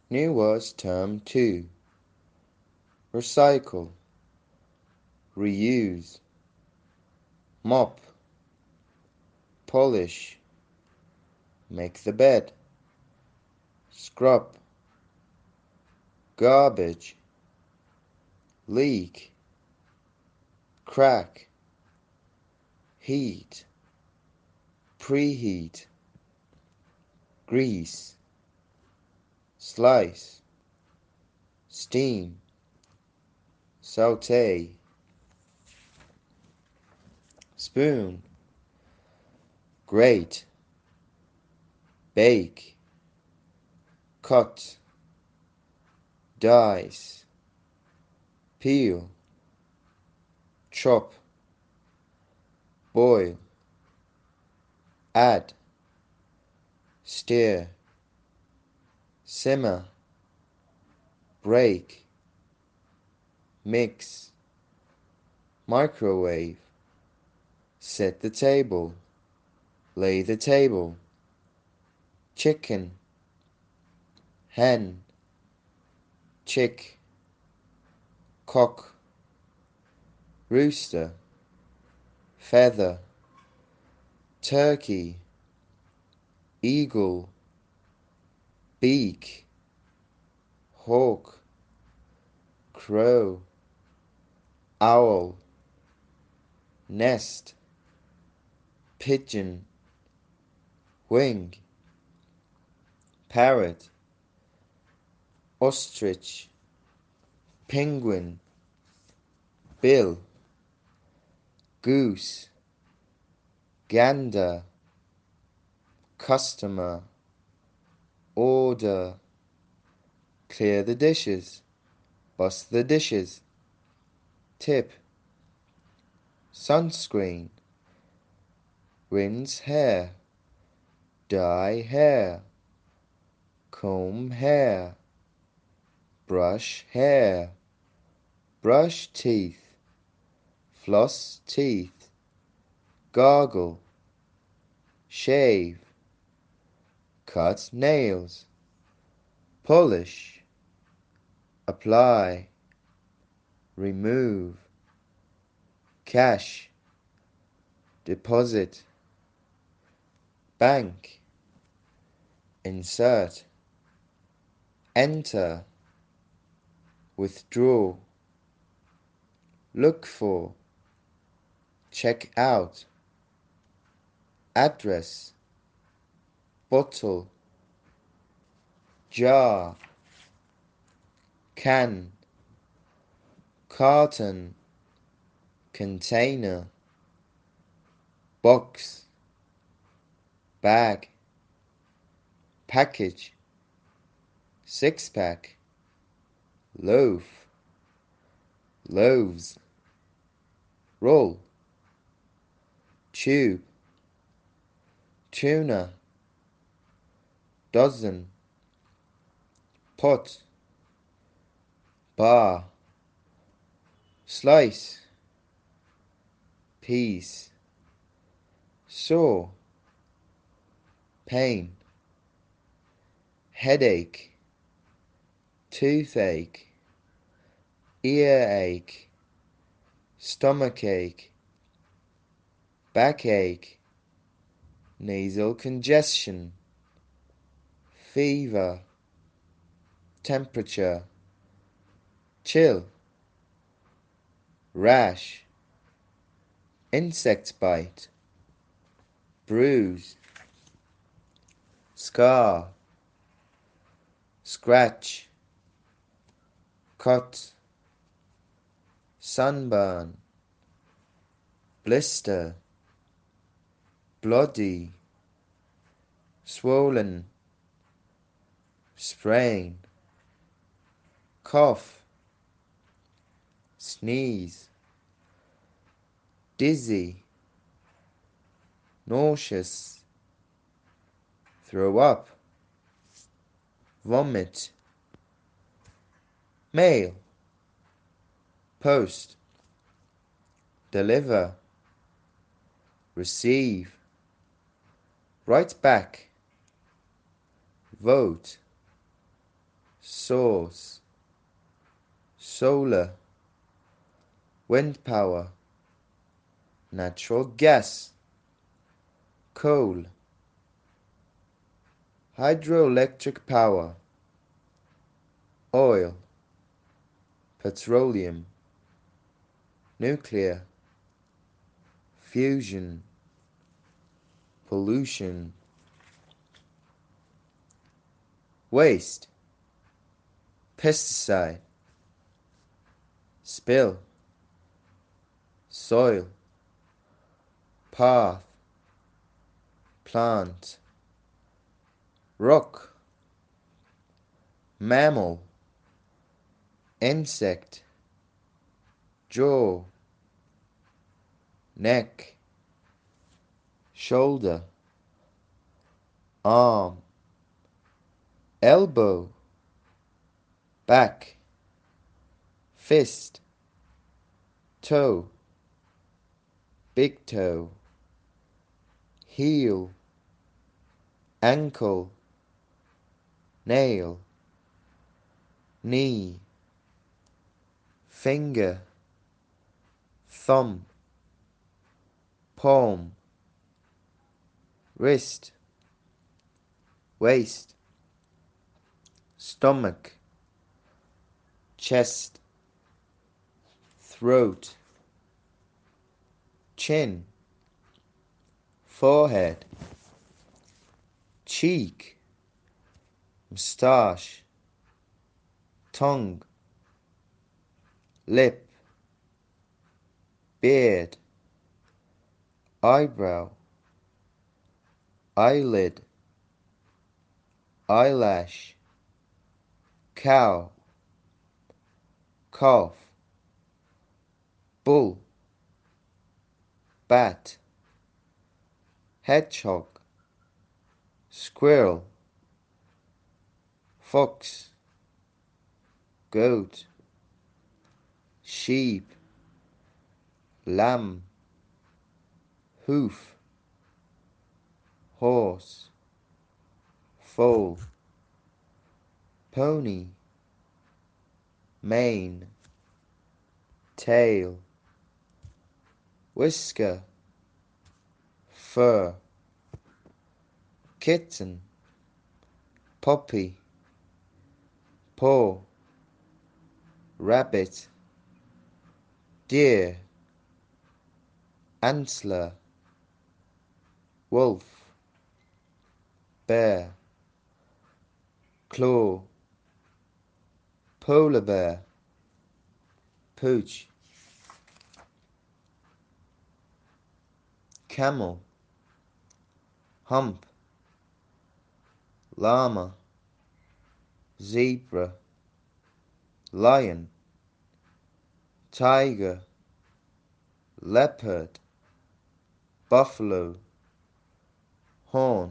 New words term 2. Recycle, reuse, mop, polish, make the bed, scrub, garbage, leak, crack, heat, preheat, grease, slice, steam, saute, spoon, grate, bake, cut, dice, peel, chop, boil, add, stir, simmer, break, mix, microwave, set the table, lay the table, chicken, hen, chick, cock, rooster, feather, turkey, eagle, beak, hawk, crow, owl, nest, pigeon, wing, parrot, ostrich, penguin, bill, goose, gander, customer, order, clear the dishes, bust the dishes, tip, sunscreen, rinse hair, dye hair, comb hair, brush hair, brush teeth, floss teeth, gargle, shave, cut nails, polish, apply, remove, cash, deposit, bank, insert, enter, withdraw, look for, check out, address, bottle, jar, can, carton, container, box, bag, package, six-pack, loaf, loaves, roll, tube, tuna, dozen, pot, bar, slice, piece, saw, pain, headache, toothache, earache, stomachache, backache, nasal congestion, fever, temperature, chill, rash, insect bite, bruise, scar, scratch, cut, sunburn, blister, bloody, swollen, sprain, cough, sneeze, dizzy, nauseous, throw up, vomit, mail, post, deliver, receive, write back, vote, source, solar, wind power, natural gas, coal, hydroelectric power, oil, petroleum, nuclear, fusion, pollution, waste, pesticide, spill, soil, path, plant, rock, mammal, insect, jaw, neck, shoulder, arm, elbow, back, fist, toe, big toe, heel, ankle, nail, knee, finger, thumb, palm, wrist, waist, stomach, chest, throat, chin, forehead, cheek, moustache, tongue, lip, beard, eyebrow, eyelid, eyelash, cow, cough, bull, bat, hedgehog, squirrel, fox, goat, sheep, lamb, hoof, horse, foal, pony, mane, tail, whisker, fur, kitten, puppy, paw, rabbit, deer, antler, wolf, bear, claw, polar bear, pooch, camel, hump, llama, zebra, lion, tiger, leopard, buffalo, horn,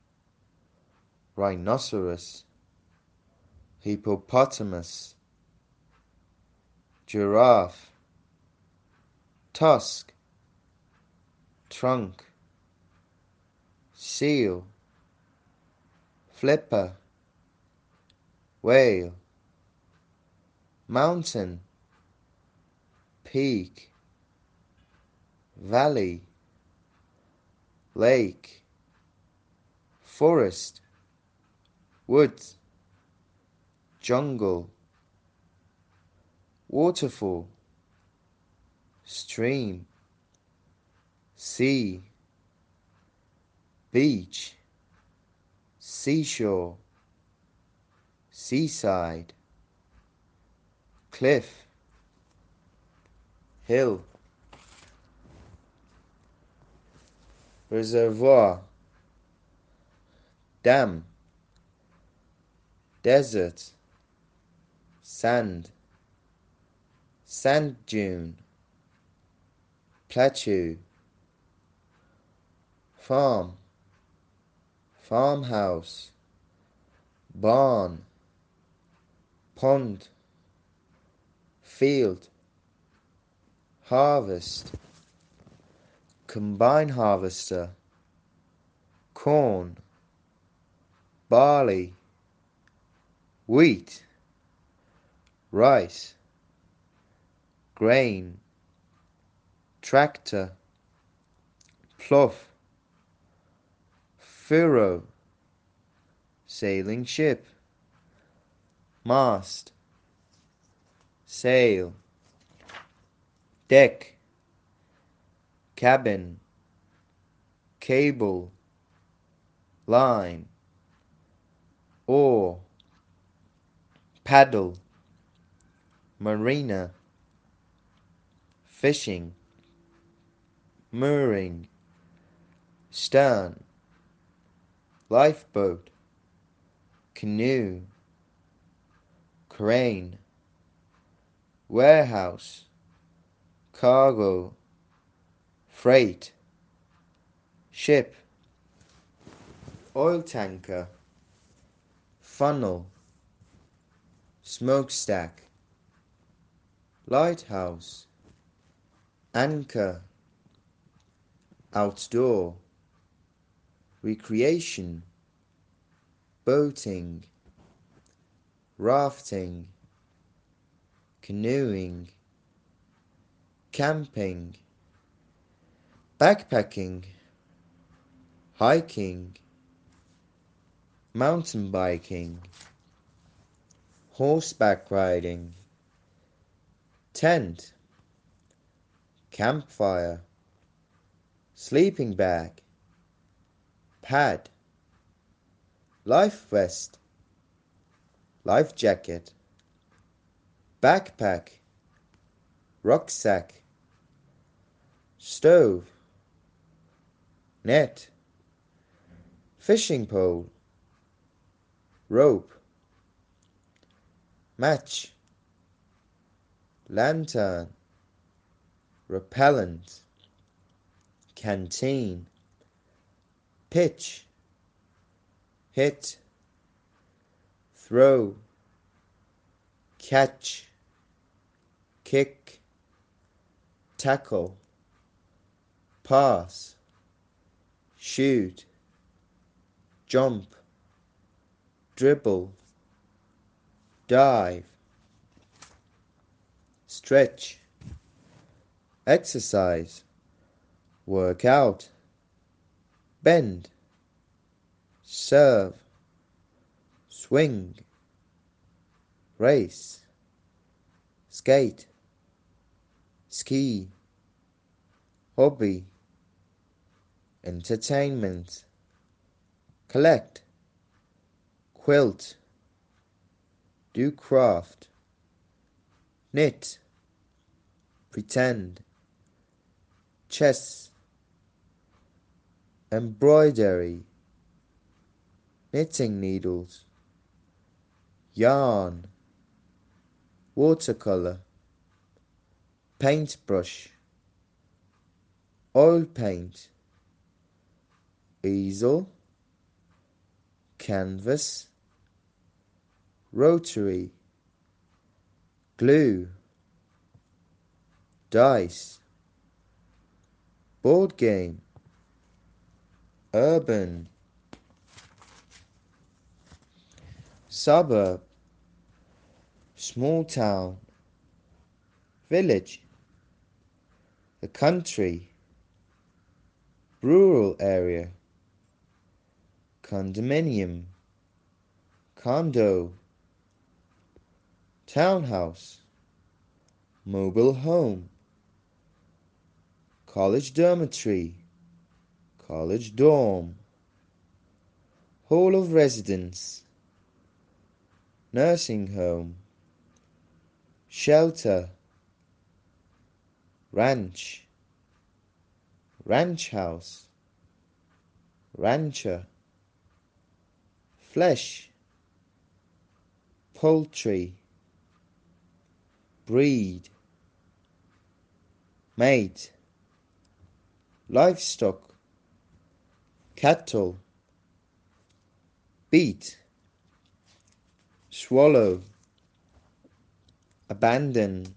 rhinoceros, hippopotamus, giraffe, tusk, trunk, seal, flipper, whale, mountain, peak, valley, lake, forest, wood, jungle, waterfall, stream, sea, beach, seashore, seaside, cliff, hill, reservoir, dam, desert, sand, sand dune, plateau, farm, farmhouse, barn, pond, field, harvest, combine harvester, corn, barley, wheat, rice, grain, tractor, plough, furrow, sailing ship, mast, sail, deck, cabin, cable, line, oar, paddle, marina, fishing, mooring, stern, lifeboat, canoe, crane, warehouse, cargo, freight, ship, oil tanker, funnel, smokestack, lighthouse, anchor, outdoor, recreation, boating, rafting, canoeing, camping, backpacking, hiking, mountain biking, horseback riding, tent, campfire, sleeping bag, pad, life vest, life jacket, backpack, rucksack, stove, net, fishing pole, rope, match, lantern, repellent, canteen, pitch, hit, throw, catch, kick, tackle, pass, shoot, jump, dribble, dive, stretch, exercise, work out, bend, serve, swing, race, skate, ski, hobby, entertainment, collect, quilt, do craft, knit, pretend, chess, embroidery, knitting needles, yarn, watercolor, paintbrush, oil paint, easel, canvas, rotary, glue, dice, board game, urban, suburb, small town, village, the country, rural area, condominium, condo, townhouse, mobile home, college dormitory, college dorm, hall of residence, nursing home, shelter, ranch, ranch house, rancher, flesh, poultry, breed, mate, livestock, cattle, beat, swallow, abandon,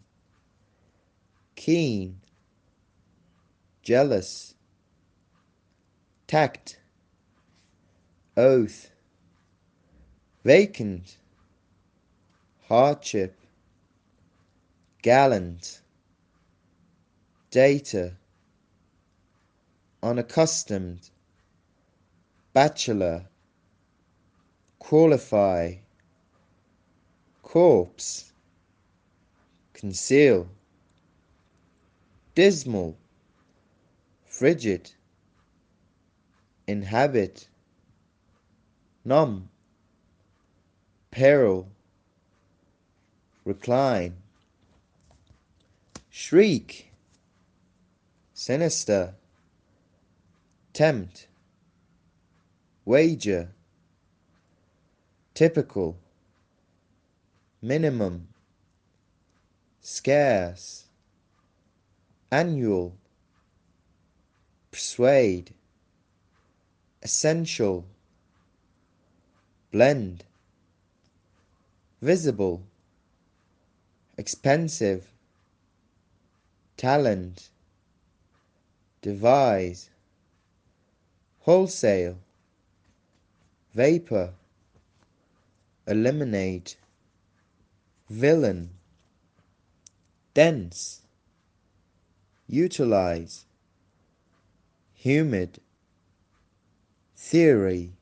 keen, jealous, tact, oath, vacant, hardship, gallant, data, unaccustomed, bachelor, qualify, corpse, conceal, dismal, frigid, inhabit, numb, peril, recline, shriek, sinister, tempt, wager, typical, minimum, scarce, annual, persuade, essential, blend, visible, expensive, talent, devise, wholesale, vapor, eliminate, villain, dense, utilize, humid, theory,